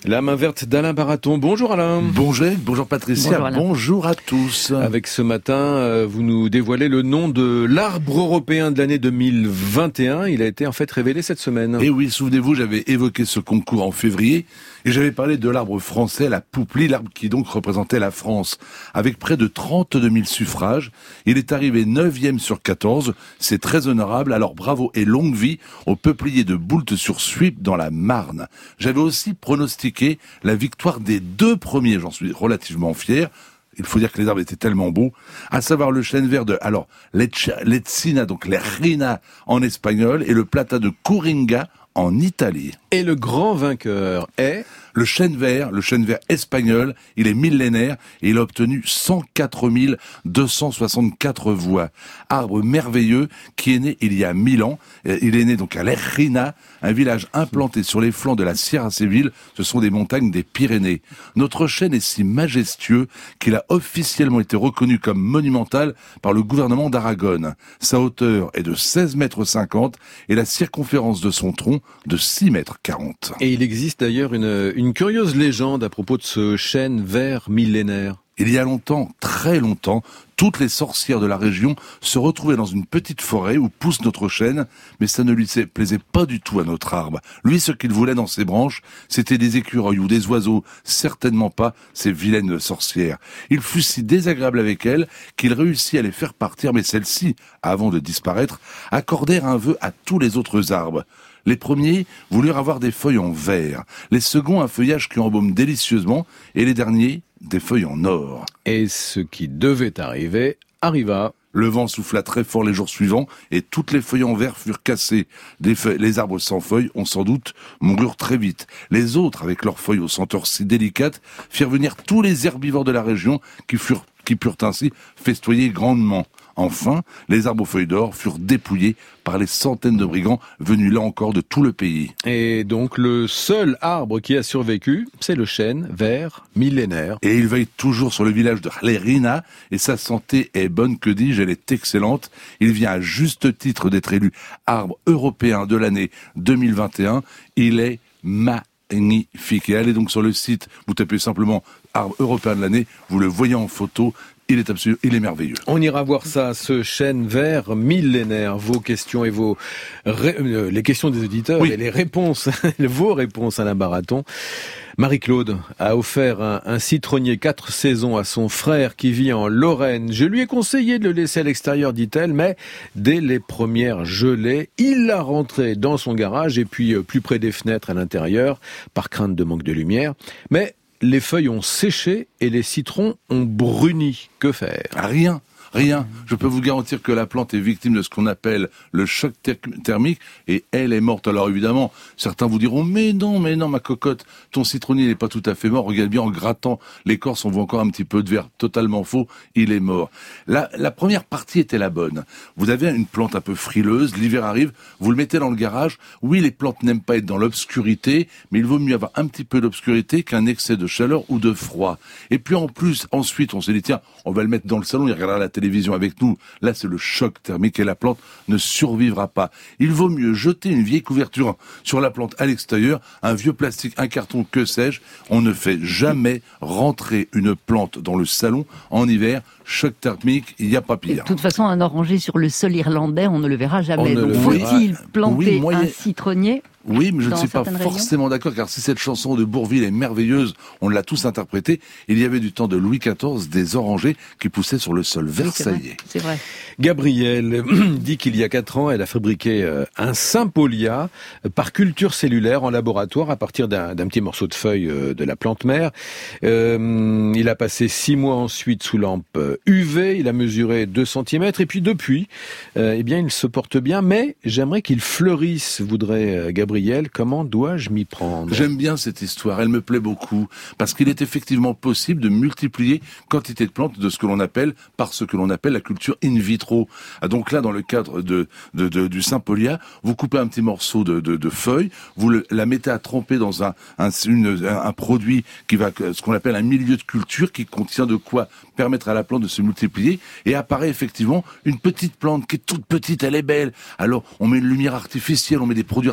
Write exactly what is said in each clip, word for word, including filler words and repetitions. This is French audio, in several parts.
La main verte d'Alain Baraton. Bonjour Alain. Bonjour, bonjour Patricia, bonjour, bonjour à tous. Avec ce matin, vous nous dévoilez le nom de l'arbre européen de l'année deux mille vingt et un. Il a été en fait révélé cette semaine. Et oui, souvenez-vous, j'avais évoqué ce concours en février et j'avais parlé de l'arbre français, la pouplie, l'arbre qui donc représentait la France. Avec près de trente-deux mille suffrages, il est arrivé neuvième sur quatorze. C'est très honorable, alors bravo et longue vie au peuplier de Boultes-sur-Suippe dans la Marne. J'avais aussi pronostiqué la victoire des deux premiers, j'en suis relativement fier. Il faut dire que les arbres étaient tellement beaux, à savoir le chêne vert de, alors, l'Encina, donc les Rina en espagnol, et le plata de Coringa en Italie. Et le grand vainqueur est... Le chêne vert, le chêne vert espagnol, il est millénaire et il a obtenu cent quatre mille deux cent soixante-quatre voix. Arbre merveilleux qui est né il y a mille ans. Il est né donc à l'Errina, un village implanté sur les flancs de la Sierra Seville. Ce sont des montagnes des Pyrénées. Notre chêne est si majestueux qu'il a officiellement été reconnu comme monumental par le gouvernement d'Aragon. Sa hauteur est de seize mètres cinquante et la circonférence de son tronc de six mètres quarante. Et il existe d'ailleurs une, une curieuse légende à propos de ce chêne vert millénaire. Il y a longtemps, très longtemps, toutes les sorcières de la région se retrouvaient dans une petite forêt où pousse notre chêne, mais ça ne lui plaisait pas du tout à notre arbre. Lui, ce qu'il voulait dans ses branches, c'était des écureuils ou des oiseaux, certainement pas ces vilaines sorcières. Il fut si désagréable avec elles qu'il réussit à les faire partir, mais celles-ci, avant de disparaître, accordèrent un vœu à tous les autres arbres. Les premiers voulurent avoir des feuilles en vert, les seconds un feuillage qui embaume délicieusement, et les derniers des feuilles en or. Et ce qui devait arriver, arriva. Le vent souffla très fort les jours suivants, et toutes les feuilles en verre furent cassées. Des feuilles, les arbres sans feuilles, on sans doute, moururent très vite. Les autres, avec leurs feuilles aux senteurs si délicates, firent venir tous les herbivores de la région, qui furent, qui purent ainsi festoyer grandement. Enfin, les arbres aux feuilles d'or furent dépouillés par les centaines de brigands venus là encore de tout le pays. Et donc le seul arbre qui a survécu, c'est le chêne vert millénaire. Et il veille toujours sur le village de Lerina et sa santé est bonne, que dis-je, elle est excellente. Il vient à juste titre d'être élu arbre européen de l'année deux mille vingt et un. Il est magnifique. Et allez donc sur le site, vous tapez simplement arbre européen de l'année, vous le voyez en photo. Il est absolu, il est merveilleux. On ira voir ça, ce chêne vert millénaire. Vos questions et vos ré... les questions des auditeurs oui. Et les réponses, vos réponses à la Baraton. Marie-Claude a offert un, un citronnier quatre saisons à son frère qui vit en Lorraine. Je lui ai conseillé de le laisser à l'extérieur, dit-elle, mais dès les premières gelées, il l'a rentré dans son garage et puis plus près des fenêtres à l'intérieur, par crainte de manque de lumière. Mais les feuilles ont séché et les citrons ont bruni. Que faire ? Rien. Rien. Je peux vous garantir que la plante est victime de ce qu'on appelle le choc thermique et elle est morte. Alors évidemment, certains vous diront « Mais non, mais non, ma cocotte, ton citronnier n'est pas tout à fait mort. Regarde bien en grattant l'écorce, on voit encore un petit peu de vert. Totalement faux, il est mort. » La, la première partie était la bonne. Vous avez une plante un peu frileuse, l'hiver arrive, vous le mettez dans le garage. Oui, les plantes n'aiment pas être dans l'obscurité, mais il vaut mieux avoir un petit peu d'obscurité qu'un excès de chaleur ou de froid. Et puis en plus, ensuite, on s'est dit « Tiens, on va le mettre dans le salon, il regardera la télé télévision avec nous, là c'est le choc thermique et la plante ne survivra pas. Il vaut mieux jeter une vieille couverture sur la plante à l'extérieur, un vieux plastique, un carton, que sais-je. On ne fait jamais rentrer une plante dans le salon en hiver. Choc thermique, il n'y a pas pire. Et de toute façon, un oranger sur le sol irlandais, on ne le verra jamais. Donc faut-il planter oui, moyen... un citronnier? Oui, mais je ne suis pas régions. forcément d'accord, car si cette chanson de Bourvil est merveilleuse, on l'a tous interprétée, il y avait du temps de Louis quatorze des orangers qui poussaient sur le sol versaillais. Oui, c'est vrai. Gabrielle dit qu'il y a quatre ans, elle a fabriqué un Sympolia par culture cellulaire en laboratoire à partir d'un, d'un petit morceau de feuille de la plante mère. Euh, il a passé six mois ensuite sous lampe U V, il a mesuré deux centimètres et puis depuis, euh, eh bien, il se porte bien, mais j'aimerais qu'il fleurisse, voudrait Gabrielle. Comment dois-je m'y prendre ? J'aime bien cette histoire, elle me plaît beaucoup, parce qu'il est effectivement possible de multiplier quantité de plantes de ce que l'on appelle, par ce que l'on appelle la culture in vitro. Donc là, dans le cadre de, de, de du Sympolia, vous coupez un petit morceau de, de, de feuille, vous le, la mettez à tremper dans un, un, une, un, un produit qui va, ce qu'on appelle un milieu de culture, qui contient de quoi permettre à la plante de se multiplier, et apparaît effectivement une petite plante qui est toute petite, elle est belle. Alors, on met une lumière artificielle, on met des produits artificiels,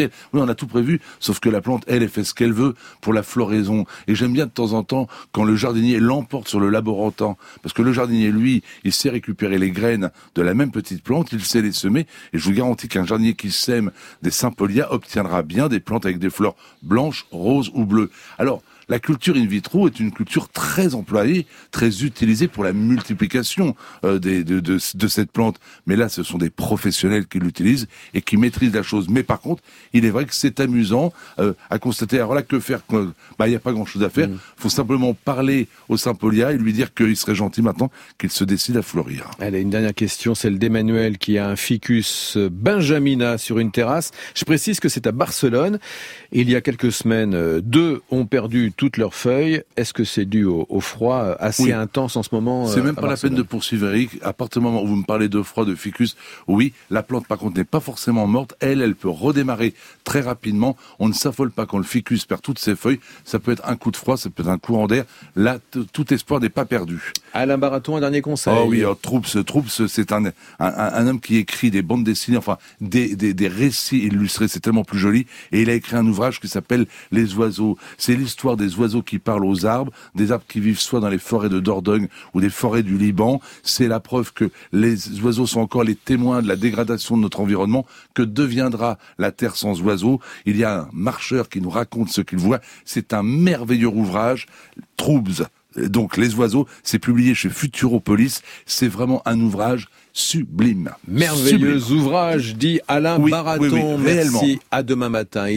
industriel. Oui, on a tout prévu, sauf que la plante, elle, elle fait ce qu'elle veut pour la floraison. Et j'aime bien de temps en temps quand le jardinier l'emporte sur le laborantin, parce que le jardinier, lui, il sait récupérer les graines de la même petite plante, il sait les semer, et je vous garantis qu'un jardinier qui sème des Sympolia obtiendra bien des plantes avec des fleurs blanches, roses ou bleues. Alors, la culture in vitro est une culture très employée, très utilisée pour la multiplication euh, des, de, de, de cette plante. Mais là, ce sont des professionnels qui l'utilisent et qui maîtrisent la chose. Mais par contre, il est vrai que c'est amusant euh, à constater. Alors là, que faire? Bah, il n'y a pas grand-chose à faire. Il mmh. faut simplement parler au Sympolia et lui dire qu'il serait gentil maintenant qu'il se décide à fleurir. Allez, une dernière question, celle d'Emmanuel qui a un ficus benjamina sur une terrasse. Je précise que c'est à Barcelone. Il y a quelques semaines, deux ont perdu toutes leurs feuilles. Est-ce que c'est dû au, au froid assez oui. intense en ce moment? C'est même pas la peine de poursuivre, Eric. À partir du moment où vous me parlez de froid, de ficus, oui, la plante par contre n'est pas forcément morte. Elle, elle peut redémarrer très rapidement. On ne s'affole pas quand le ficus perd toutes ses feuilles. Ça peut être un coup de froid, ça peut être un courant d'air. Là, tout espoir n'est pas perdu. Alain Baraton, un dernier conseil. Oh oui, oh, Troups, Troups, c'est un, un, un homme qui écrit des bandes dessinées, enfin des, des, des récits illustrés. C'est tellement plus joli. Et il a écrit un ouvrage qui s'appelle Les oiseaux. C'est l'histoire des oiseaux qui parlent aux arbres, des arbres qui vivent soit dans les forêts de Dordogne ou des forêts du Liban. C'est la preuve que les oiseaux sont encore les témoins de la dégradation de notre environnement. Que deviendra la Terre sans oiseaux? Il y a un marcheur qui nous raconte ce qu'il voit. C'est un merveilleux ouvrage. Troups, donc Les oiseaux, c'est publié chez Futuropolis. C'est vraiment un ouvrage sublime. Merveilleux sublime. ouvrage, dit Alain oui, Baraton. Oui, oui, Merci. À demain matin.